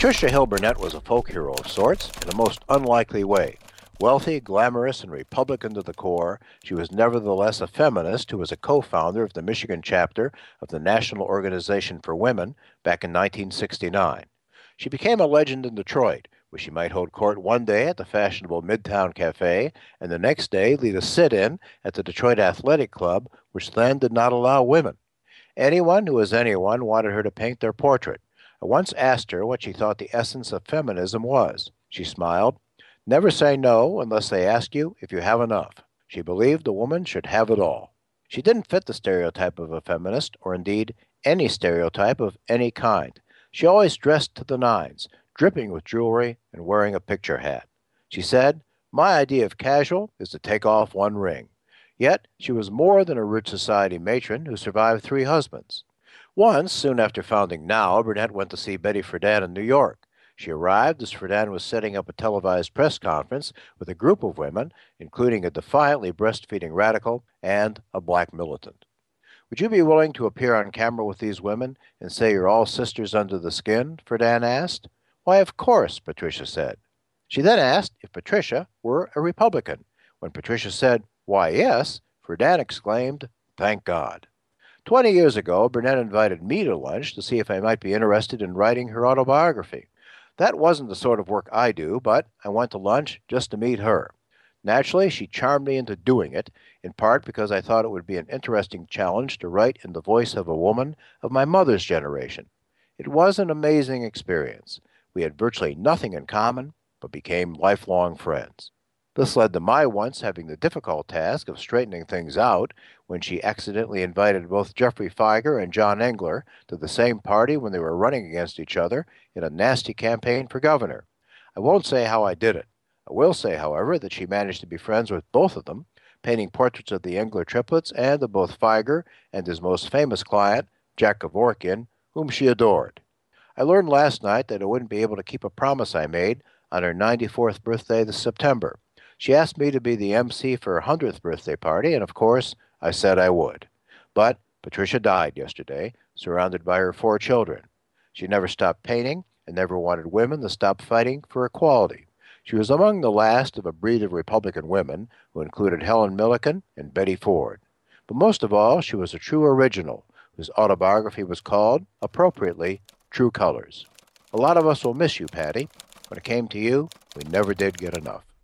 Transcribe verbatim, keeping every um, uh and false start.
Patricia Hill Burnett was a folk hero of sorts in a most unlikely way. Wealthy, glamorous, and Republican to the core, she was nevertheless a feminist who was a co-founder of the Michigan chapter of the National Organization for Women back in nineteen sixty-nine. She became a legend in Detroit, where she might hold court one day at the fashionable Midtown Cafe and the next day lead a sit-in at the Detroit Athletic Club, which then did not allow women. Anyone who was anyone wanted her to paint their portrait. I once asked her what she thought the essence of feminism was. She smiled. Never say no unless they ask you if you have enough. She believed a woman should have it all. She didn't fit the stereotype of a feminist, or indeed any stereotype of any kind. She always dressed to the nines, dripping with jewelry and wearing a picture hat. She said, "My idea of casual is to take off one ring." Yet she was more than a rich society matron who survived three husbands. Once, soon after founding Now, Burnett went to see Betty Friedan in New York. She arrived as Friedan was setting up a televised press conference with a group of women, including a defiantly breastfeeding radical and a black militant. "Would you be willing to appear on camera with these women and say you're all sisters under the skin?" Friedan asked. "Why, of course," Patricia said. She then asked if Patricia were a Republican. When Patricia said, "Why, yes," Friedan exclaimed, "Thank God." Twenty years ago, Burnett invited me to lunch to see if I might be interested in writing her autobiography. That wasn't the sort of work I do, but I went to lunch just to meet her. Naturally, she charmed me into doing it, in part because I thought it would be an interesting challenge to write in the voice of a woman of my mother's generation. It was an amazing experience. We had virtually nothing in common, but became lifelong friends. This led to my once having the difficult task of straightening things out when she accidentally invited both Jeffrey Fieger and John Engler to the same party when they were running against each other in a nasty campaign for governor. I won't say how I did it. I will say, however, that she managed to be friends with both of them, painting portraits of the Engler triplets and of both Fieger and his most famous client, Jack Kevorkian, whom she adored. I learned last night that I wouldn't be able to keep a promise I made on her ninety-fourth birthday this September. She asked me to be the M C for her hundredth birthday party, and of course, I said I would. But Patricia died yesterday, surrounded by her four children. She never stopped painting and never wanted women to stop fighting for equality. She was among the last of a breed of Republican women who included Helen Milliken and Betty Ford. But most of all, she was a true original, whose autobiography was called, appropriately, True Colors. A lot of us will miss you, Patty. When it came to you, we never did get enough.